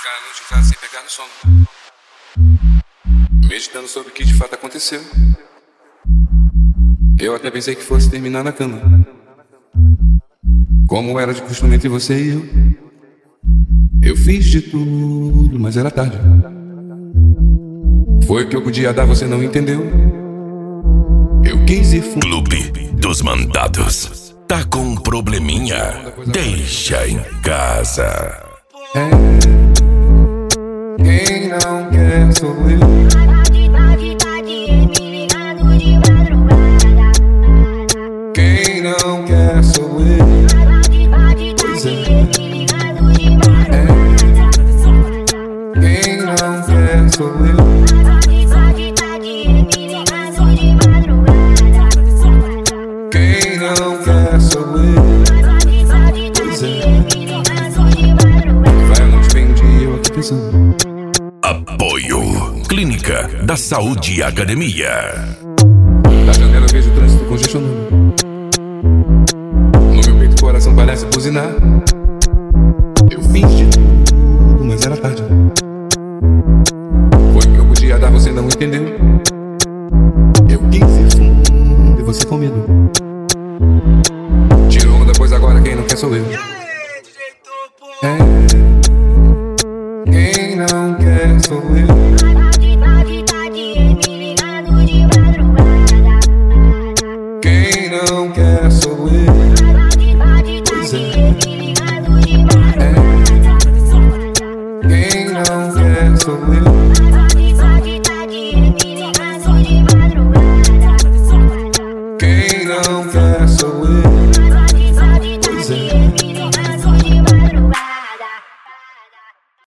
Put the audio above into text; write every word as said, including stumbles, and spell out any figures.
ficar a noite em casa sem pegar no sono, meditando sobre o que de fato aconteceu. Eu até pensei que fosse terminar na cama, como era de costume entre você e eu. Eu fiz de tudo, mas era tarde. Foi o que eu podia dar, você não entendeu. Eu quis ir fundo. Clube dos Mandados. Tá com um probleminha? Deixa em casa. É, quem não quer sou eu. Quem não quer sou eu. Pois é. É, quem não quer sou eu. Quem não quer sou eu. Pois é. Vai a noite, vem um dia eu aqui pensando. Apoio Clínica da Saúde e Academia. Da janela eu vejo o trânsito congestionando. No meu peito o coração parece buzinar. Eu fiz de tudo, mas era tarde. Foi o que eu podia dar, você não entendeu. Eu quis ir fundo e você com medo. Tirou onda, pois agora quem não quer sou eu. É, quem não quer sou eu. Quem não quer sou eu. Pois é. É, quem não quer sou eu.